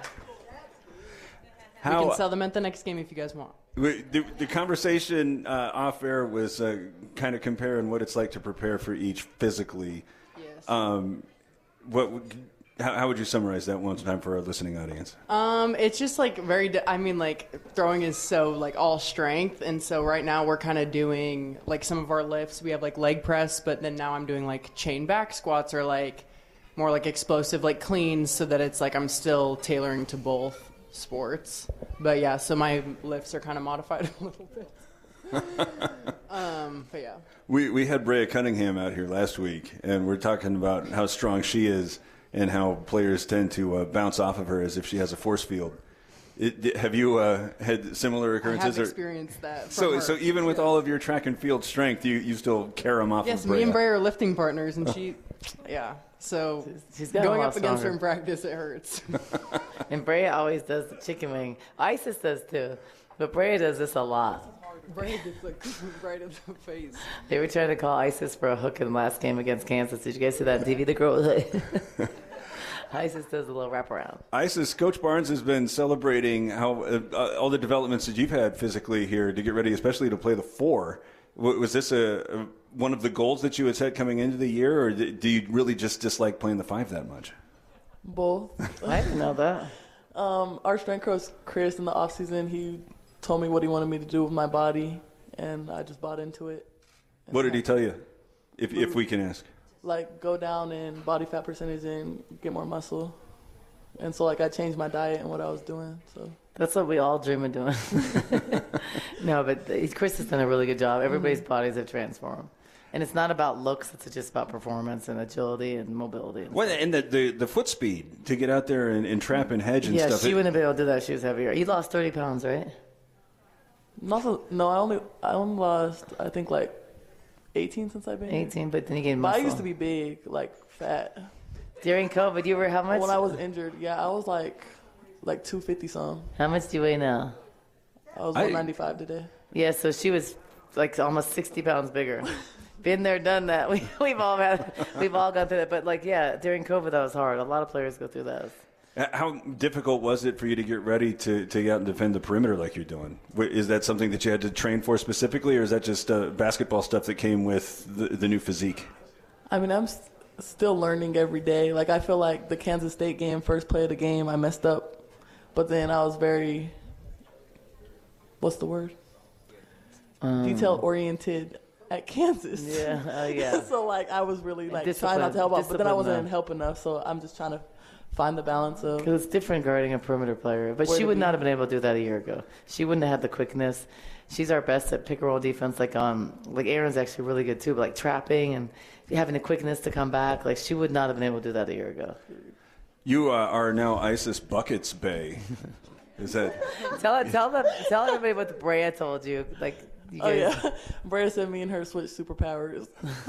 Speaker 2: How,
Speaker 4: We can sell them at the next game if you guys want.
Speaker 2: We- The, the conversation uh, off air was uh, kind of comparing what it's like to prepare for each physically.
Speaker 4: Yes.
Speaker 2: Um, what? would- How, how would you summarize that one time for our listening audience?
Speaker 4: Um, it's just like very. di- I mean, like throwing is so like all strength, and so right now we're kind of doing like some of our lifts. We have like leg press, but then now I'm doing like chain back squats or like more like explosive, like cleans, so that it's like I'm still tailoring to both sports. But yeah, so my lifts are kind of modified a little bit. um, but yeah.
Speaker 2: We we had Brea Cunningham out here last week, and we're talking about how strong she is and how players tend to uh, bounce off of her as if she has a force field. It, have you uh, had similar
Speaker 4: I
Speaker 2: occurrences?
Speaker 4: have
Speaker 2: or-
Speaker 4: experienced that. From
Speaker 2: So,
Speaker 4: her.
Speaker 2: so even with
Speaker 4: Yeah.
Speaker 2: all of your track and field strength, you, you still carry them off
Speaker 4: Yes,
Speaker 2: of
Speaker 4: me and
Speaker 2: Brea.
Speaker 4: Brea are lifting partners, and she, yeah. So
Speaker 3: She's gotten a
Speaker 4: going
Speaker 3: lot
Speaker 4: up against her
Speaker 3: stronger.
Speaker 4: in practice, it hurts.
Speaker 3: And Brea always does the chicken wing. Isis does too. But Brea does this a lot.
Speaker 4: Brea gets like right in the face.
Speaker 3: They were trying to call Isis for a hook in the last game against Kansas. Did you guys see that on T V? The girl was like... Isis does a little wraparound.
Speaker 2: Isis, Coach Barnes has been celebrating how uh, all the developments that you've had physically here to get ready, especially to play the four. W- was this a, a one of the goals that you had set coming into the year, or d- do you really just dislike playing the five that much?
Speaker 5: Both.
Speaker 3: I didn't know that.
Speaker 5: Um, our strength coach, Chris, in the off season, he told me what he wanted me to do with my body, and I just bought into it. And
Speaker 2: What did he tell you, if if we can ask?
Speaker 5: Like, go down in body fat percentage and get more muscle. And so, like, I changed my diet and what I was doing. So
Speaker 3: That's what we all dream of doing. No, but Chris has done a really good job. Everybody's bodies have transformed. And it's not about looks. It's just about performance and agility and mobility. And
Speaker 2: Well, and the, the the foot speed to get out there and, and trap and hedge and
Speaker 3: yeah,
Speaker 2: stuff.
Speaker 3: she
Speaker 2: It-
Speaker 3: wouldn't have been able to do that if she was heavier. You lost thirty pounds, right?
Speaker 5: Not so, no, I only I only lost I think like eighteen since I've been here.
Speaker 3: eighteen, but then you gained
Speaker 5: But
Speaker 3: muscle.
Speaker 5: I used to be big, like fat.
Speaker 3: During COVID, you were how much?
Speaker 5: When I was injured, yeah, I was like like two fifty some.
Speaker 3: How much do you weigh now?
Speaker 5: I was
Speaker 2: I-
Speaker 5: one ninety-five today.
Speaker 3: Yeah, so she was like almost sixty pounds bigger. Been there, done that. We, we've all had, we've all gone through that. But like, yeah, during COVID, that was hard. A lot of players go through that.
Speaker 2: How difficult was it for you to get ready to, to get out and defend the perimeter like you're doing? Is that something that you had to train for specifically, or is that just uh, basketball stuff that came with the, the new physique?
Speaker 5: I mean, I'm st- still learning every day. Like, I feel like the Kansas State game, first play of the game, I messed up. But then I was very, what's the word? Um, Detail-oriented at Kansas.
Speaker 3: Yeah, oh, yeah.
Speaker 5: So, like, I was really, like,
Speaker 3: Discipline,
Speaker 5: trying not to help out. But then I wasn't
Speaker 3: enough.
Speaker 5: helping enough, so I'm just trying to find the balance of.
Speaker 3: Because it's different guarding a perimeter player. But she would not have been able to do that a year ago. She wouldn't have had the quickness. She's our best at pick and roll defense. Like um, like Erin's actually really good too. But like trapping and having the quickness to come back. Like she would not have been able to do that a year ago.
Speaker 2: You uh, are now ISIS Buckets Bay. Is that?
Speaker 3: tell tell them tell everybody what the Brea told you. Like. You
Speaker 5: Oh
Speaker 3: guys,
Speaker 5: yeah, Brea said me and her switch superpowers.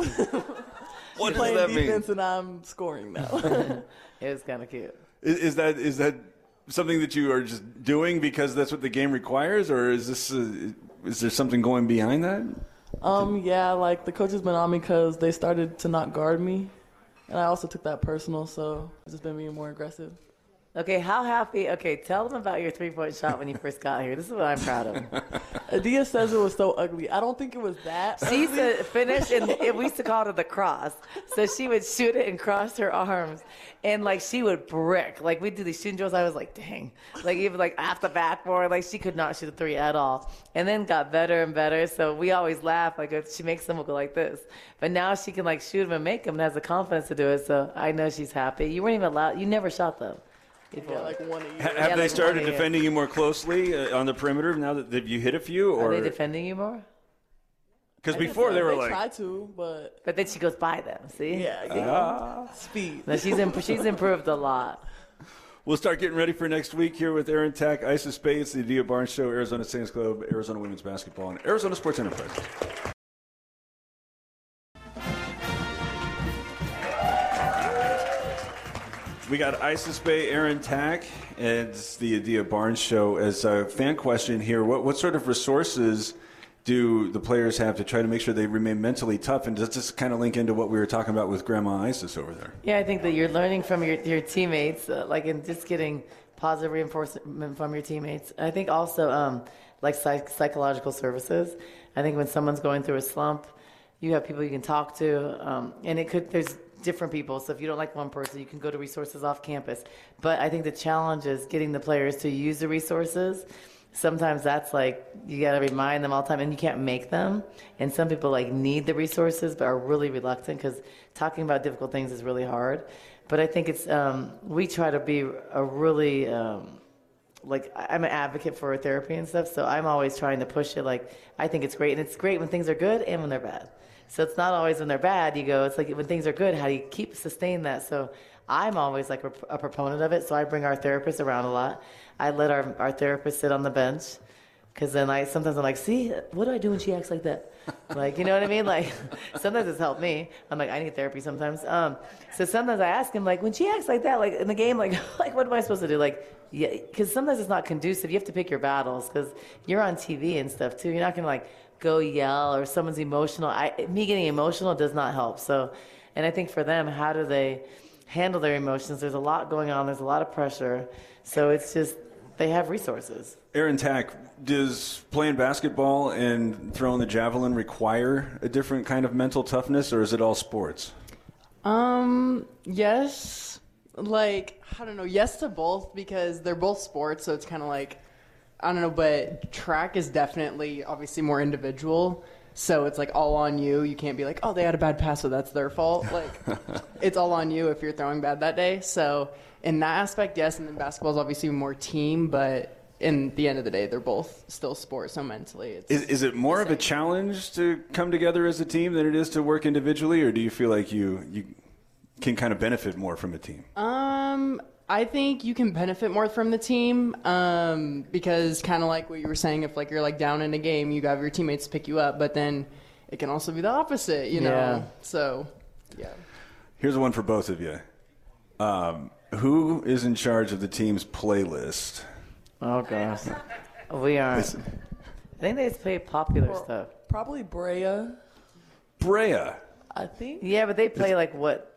Speaker 2: What does
Speaker 5: Playing
Speaker 2: that mean?
Speaker 5: defense and I'm scoring now.
Speaker 3: It was kind of cute.
Speaker 2: Is, is that is that something that you are just doing because that's what the game requires, or is this uh, is there something going behind that?
Speaker 5: Um, yeah, like the coach has been on me because they started to not guard me, and I also took that personal, so I've just been being more aggressive.
Speaker 3: Okay, how happy? Okay, tell them about your three-point shot when you first got here. This is what I'm proud of.
Speaker 5: Adia says it was so ugly. I don't think it was that.
Speaker 3: She used to finish, and we used to call it the cross. So she would shoot it and cross her arms, and like she would brick. Like we do these shooting drills. I was like, dang. Like even like off the backboard, like she could not shoot a three at all. And then got better and better. So we always laugh like if she makes them go like this. But now she can like shoot them and make them, and has the confidence to do it. So I know she's happy. You weren't even allowed. You never shot them.
Speaker 5: Yeah, like one a year.
Speaker 2: Ha- have
Speaker 3: Yeah,
Speaker 2: they
Speaker 3: like
Speaker 2: started
Speaker 3: one a year.
Speaker 2: defending you more closely uh, on the perimeter now that have you hit a few?
Speaker 3: Are
Speaker 2: Or
Speaker 3: they defending you more?
Speaker 2: because before they were
Speaker 5: they
Speaker 2: like,
Speaker 5: try to, but
Speaker 3: But then she goes by them. See?
Speaker 5: yeah, you know, speed.
Speaker 3: No, she's imp- she's improved a lot.
Speaker 2: we'll start getting ready for next week here with Erin Tack, Isis Bay, it's the Adia Barnes Show, Arizona Saints Club, Arizona Women's Basketball, and Arizona Sports Enterprises. We got Isis Bay, Erin Tack, and it's the Adia Barnes Show. As a fan question here, what, what sort of resources do the players have to try to make sure they remain mentally tough? And does this kind of link into what we were talking about with Grandma Isis over there?
Speaker 3: Yeah, I think that you're learning from your, your teammates, uh, like, and just getting positive reinforcement from your teammates. I think also, um, like, psych- psychological services. I think when someone's going through a slump, you have people you can talk to, um, and it could, there's different people. So if you don't like one person, you can go to resources off campus. But I think the challenge is getting the players to use the resources. Sometimes that's like, you got to remind them all the time, and you can't make them. And some people like need the resources but are really reluctant because talking about difficult things is really hard. But I think it's, um, we try to be a really, um, like, I'm an advocate for therapy and stuff, so I'm always trying to push it. Like, I think it's great, and it's great when things are good and when they're bad. So it's not always when they're bad, you go, it's like when things are good, how do you keep, sustain that? So I'm always like a, a proponent of it, so I bring our therapists around a lot. I let our, our therapist sit on the bench, because then I, sometimes I'm like, see, what do I do when she acts like that? Like, you know what I mean? Like, sometimes it's helped me. I'm like, I need therapy sometimes. Um, so sometimes I ask him, like, when she acts like that, like in the game, like, like what am I supposed to do? Like, yeah, because sometimes it's not conducive. You have to pick your battles, because you're on T V and stuff too. You're not going to like go yell, or someone's emotional. I, me getting emotional does not help. So, and I think for them, how do they handle their emotions? There's a lot going on. There's a lot of pressure. So it's just, they have resources.
Speaker 2: Erin Tack, does playing basketball and throwing the javelin require a different kind of mental toughness, or is it all sports?
Speaker 4: Um, yes. Like, I don't know, yes to both, because they're both sports, so it's kind of like, I don't know, but track is definitely obviously more individual. So it's like all on you. You can't be like, oh, they had a bad pass, so that's their fault. Like, it's all on you if you're throwing bad that day. So in that aspect, yes. And then basketball is obviously more team, but in the end of the day, they're both still sports. So mentally, it's
Speaker 2: Is, is it more of a challenge to come together as a team than it is to work individually, or do you feel like you you can kind of benefit more from a team?
Speaker 4: Um, I think you can benefit more from the team, um, because kind of like what you were saying, if like you're like down in a game, you have your teammates pick you up, but then it can also be the opposite, you know?
Speaker 3: Yeah.
Speaker 4: So, yeah.
Speaker 2: Here's one for both of you. Um, who is in charge of the team's playlist?
Speaker 3: Oh, gosh. We aren't. I think they just play popular stuff.
Speaker 5: Probably Brea.
Speaker 2: Brea.
Speaker 5: I think.
Speaker 3: Yeah, but they play like what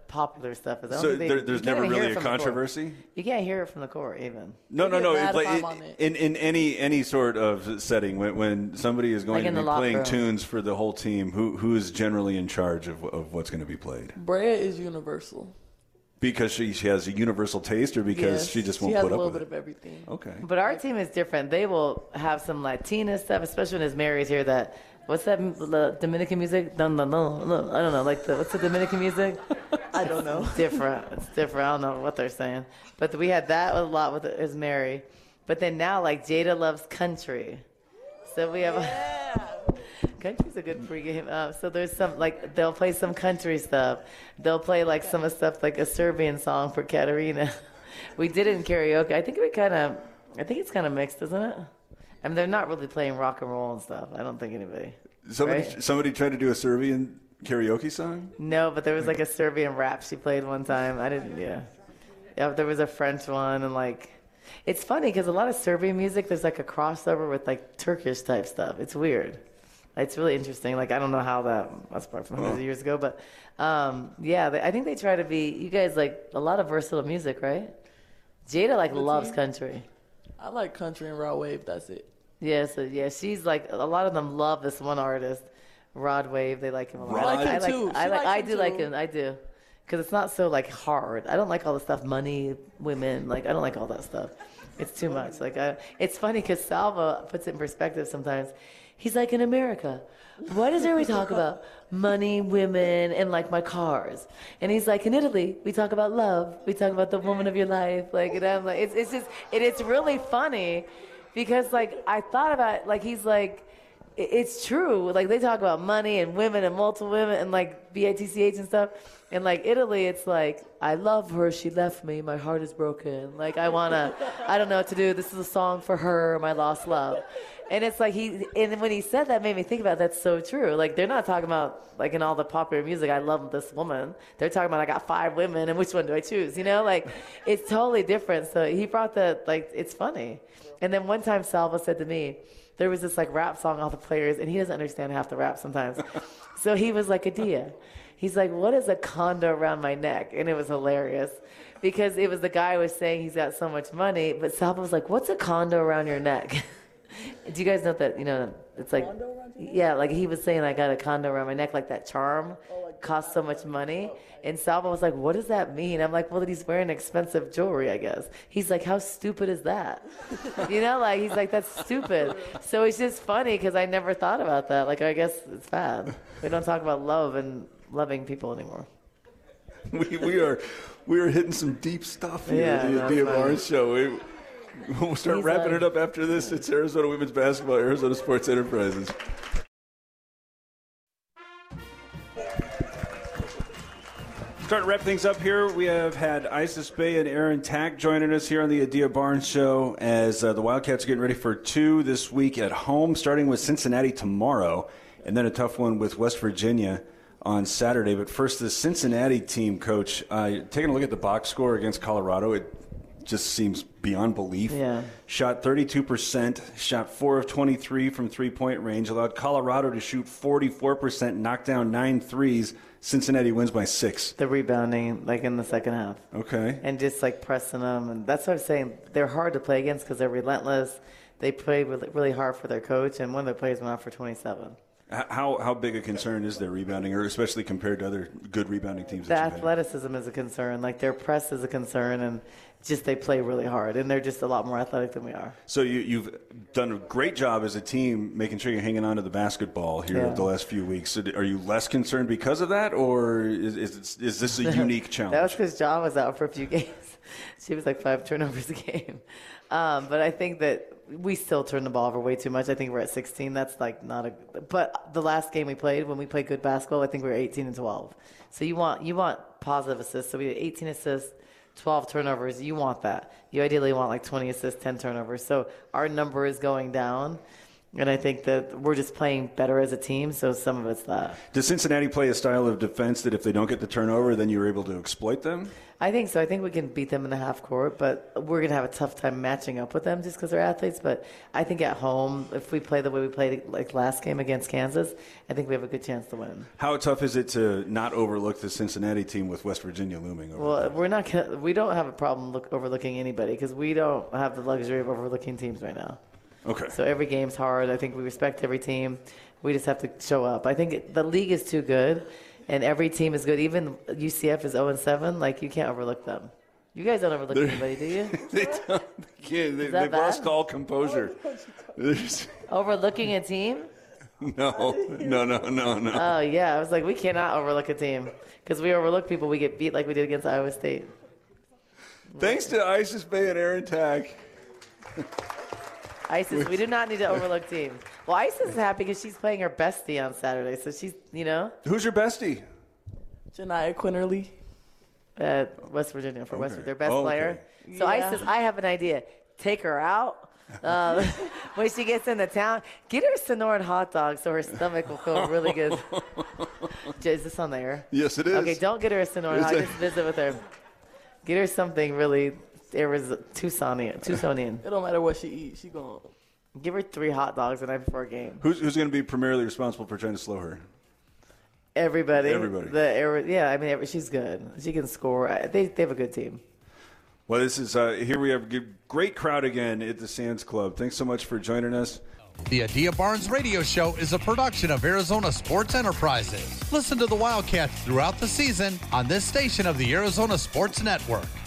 Speaker 3: popular stuff is. I don't
Speaker 2: So
Speaker 3: think they,
Speaker 2: there, there's
Speaker 3: you can't
Speaker 2: never
Speaker 3: even hear
Speaker 2: really
Speaker 3: it
Speaker 2: a
Speaker 3: from the court.
Speaker 2: controversy?
Speaker 3: You can't hear it from the court even.
Speaker 2: No, no,
Speaker 5: get
Speaker 2: no.
Speaker 5: mad
Speaker 2: It's
Speaker 5: if
Speaker 2: like
Speaker 5: I'm on it.
Speaker 2: in, in any any sort of setting, when, when somebody is going
Speaker 3: Like in
Speaker 2: to
Speaker 3: the
Speaker 2: be
Speaker 3: locker
Speaker 2: playing
Speaker 3: room.
Speaker 2: tunes for the whole team, who who is generally in charge of, of what's going to be played?
Speaker 5: Brea is universal.
Speaker 2: Because she, she has a universal taste, or because
Speaker 5: Yes,
Speaker 2: she just won't
Speaker 5: she has
Speaker 2: put
Speaker 5: a
Speaker 2: up
Speaker 5: little
Speaker 2: with
Speaker 5: bit
Speaker 2: it?
Speaker 5: of everything.
Speaker 2: Okay.
Speaker 3: But our team is different. They will have some Latina stuff, especially when there's Mary's here. That what's that m- the Dominican music? No, no, no, no. I don't know. Like the what's the Dominican music?
Speaker 5: I don't know.
Speaker 3: It's different. It's different. I don't know what they're saying. But we had that a lot with is Mary. But then now, like Jada loves country, so we have. Country's a good pregame. Uh, so there's some like they'll play some country stuff. They'll play like some of stuff like a Serbian song for Katarina. We did it in karaoke. I think we kind of. I think it's kind of mixed, isn't it? I mean, they're not really playing rock and roll and stuff. I don't think anybody.
Speaker 2: Somebody
Speaker 3: Right?
Speaker 2: somebody tried to do a Serbian karaoke song?
Speaker 3: No, but there was like a Serbian rap she played one time. I didn't. Yeah, yeah. There was a French one, and like, it's funny because a lot of Serbian music there's like a crossover with like Turkish type stuff. It's weird. It's really interesting. Like I don't know how that. That's probably from hundreds of years ago, but um, yeah, they, I think they try to be. You guys like a lot of versatile music, right? Jada like loves country.
Speaker 5: I like country and raw wave. That's it.
Speaker 3: Yeah, so yeah, she's like a lot of them love this one artist, Rod Wave. They like him a lot.
Speaker 2: Rod?
Speaker 3: I like, I
Speaker 5: I like
Speaker 3: like,
Speaker 5: him too.
Speaker 3: I,
Speaker 5: She
Speaker 3: like,
Speaker 5: likes
Speaker 3: I
Speaker 5: him
Speaker 3: do like
Speaker 5: too.
Speaker 3: him. I do, because it's not so like hard. I don't like all the stuff, money, women. Like I don't like all that stuff. It's too much. Like I, it's funny because Salva puts it in perspective sometimes. He's like, in America, what is there we talk about? Money, women, and like my cars. And he's like, in Italy, we talk about love. We talk about the woman of your life. Like, and I'm like, it's it's just, it, it's really funny because like I thought about like he's like, it- it's true. Like they talk about money and women and multiple women and like B I T C H and stuff. And like Italy, it's like, I love her. She left me. My heart is broken. Like I wanna, I don't know what to do. This is a song for her, my lost love. And it's like he, and when he said that, made me think about that's so true. Like they're not talking about like in all the popular music, I love this woman. They're talking about I got five women and which one do I choose? You know, like it's totally different. So he brought that, like it's funny. And then one time Salva said to me, there was this like rap song, all the players, and he doesn't understand half the rap sometimes. So he was like, Adia, he's like, what is a condo around my neck? And it was hilarious because it was the guy who was saying he's got so much money, but Salva was like, what's a condo around your neck? Do you guys know that, you know, it's like, yeah, like he was saying I got a condo around my neck, like that charm costs so much money. And Salva was like, what does that mean? I'm like, well, that he's wearing expensive jewelry, I guess. He's like, how stupid is that? You know, like, he's like, that's stupid. So it's just funny because I never thought about that. Like, I guess it's bad. We don't talk about love and loving people anymore.
Speaker 2: We we are we are hitting some deep stuff here
Speaker 3: Yeah,
Speaker 2: at the
Speaker 3: that's
Speaker 2: Dia
Speaker 3: funny.
Speaker 2: Barnes Show. We, we'll start
Speaker 3: He's
Speaker 2: wrapping
Speaker 3: like-
Speaker 2: it up after this. It's Arizona Women's Basketball, Arizona Sports Enterprises. Starting to wrap things up here, we have had Isis Bay and Aaron Tack joining us here on the Adia Barnes Show as uh, the Wildcats are getting ready for two this week at home, starting with Cincinnati tomorrow, and then a tough one with West Virginia on Saturday. But first, the Cincinnati team, Coach, uh, taking a look at the box score against Colorado, it just seems beyond belief.
Speaker 3: Yeah.
Speaker 2: Shot thirty-two percent, shot four of twenty-three from three-point range, allowed Colorado to shoot forty-four percent, knocked down nine threes. Cincinnati wins by six.
Speaker 3: The rebounding, like in the second half.
Speaker 2: Okay.
Speaker 3: And just like pressing them. And that's what I'm saying. They're hard to play against because they're relentless. They play really, really hard for their coach, and one of their players went out for twenty-seven.
Speaker 2: How how big a concern is their rebounding, or especially compared to other good rebounding teams?
Speaker 3: The
Speaker 2: that you've had?
Speaker 3: athleticism is a concern. Like their press is a concern, and just they play really hard, and they're just a lot more athletic than we are.
Speaker 2: So you, you've done a great job as a team making sure you're hanging on to the basketball here
Speaker 3: Yeah.
Speaker 2: the last few weeks. So are you less concerned because of that, or is is, is this a unique challenge?
Speaker 3: That was because John was out for a few games. She was like five turnovers a game. Um, but I think that we still turn the ball over way too much. I think we're at sixteen. That's like not a. But the last game we played, when we played good basketball, I think we were eighteen and twelve. So you want you want positive assists. So we had eighteen assists, twelve turnovers. You want that. You ideally want like twenty assists, ten turnovers. So our number is going down. And I think that we're just playing better as a team, so some of it's that.
Speaker 2: Does Cincinnati play a style of defense that if they don't get the turnover, then you're able to exploit them?
Speaker 3: I think so. I think we can beat them in the half court, but we're going to have a tough time matching up with them just because they're athletes. But I think at home, if we play the way we played like last game against Kansas, I think we have a good chance to win.
Speaker 2: How tough is it to not overlook the Cincinnati team with West Virginia looming over
Speaker 3: Well,
Speaker 2: them?
Speaker 3: we're not gonna, we don't have a problem look, overlooking anybody because we don't have the luxury of overlooking teams right now.
Speaker 2: Okay.
Speaker 3: So every game's hard. I think we respect every team. We just have to show up. I think the league is too good, and every team is good. Even U C F is oh and seven. Like, you can't overlook them. You guys don't overlook
Speaker 2: They're,
Speaker 3: anybody, do you?
Speaker 2: they don't. They can't. They,
Speaker 3: that
Speaker 2: they've lost
Speaker 3: bad?
Speaker 2: all composure. There's-
Speaker 3: Overlooking a team?
Speaker 2: no, no, no, no, no.
Speaker 3: Oh, yeah. I was like, we cannot overlook a team because we overlook people. We get beat like we did against Iowa State.
Speaker 2: Thanks to Isis Bay and Aaron Tack.
Speaker 3: Isis, we do not need to overlook teams. Well, Isis is happy because she's playing her bestie on Saturday. So she's, you know,
Speaker 2: Who's your bestie?
Speaker 5: Janiyah Quinterly.
Speaker 3: at West Virginia for West
Speaker 2: Okay.
Speaker 3: Virginia, their best
Speaker 2: Oh,
Speaker 3: player.
Speaker 2: okay.
Speaker 3: So
Speaker 5: Yeah.
Speaker 3: Isis, I have an idea. Take her out. Um, when she gets into town, get her Sonoran hot dog so her stomach will feel really good. Is this on the air?
Speaker 2: Yes, it is.
Speaker 3: Okay, don't get her a Sonoran
Speaker 2: Is
Speaker 3: hot dog.
Speaker 2: it-
Speaker 3: Just visit with her. Get her something really Arizo- Tucsonian. Tucsonian.
Speaker 5: It don't matter what she eats. She going
Speaker 3: Give her three hot dogs the night before a game.
Speaker 2: Who's, who's going to be primarily responsible for trying to slow her?
Speaker 3: Everybody.
Speaker 2: Everybody.
Speaker 3: The every, yeah, I mean, every, she's good. She can score. I- They they have a good team.
Speaker 2: Well, this is uh, here we have a good- great crowd again at the Sands Club. Thanks so much for joining us.
Speaker 1: The Adia Barnes Radio Show is a production of Arizona Sports Enterprises. Listen to the Wildcats throughout the season on this station of the Arizona Sports Network.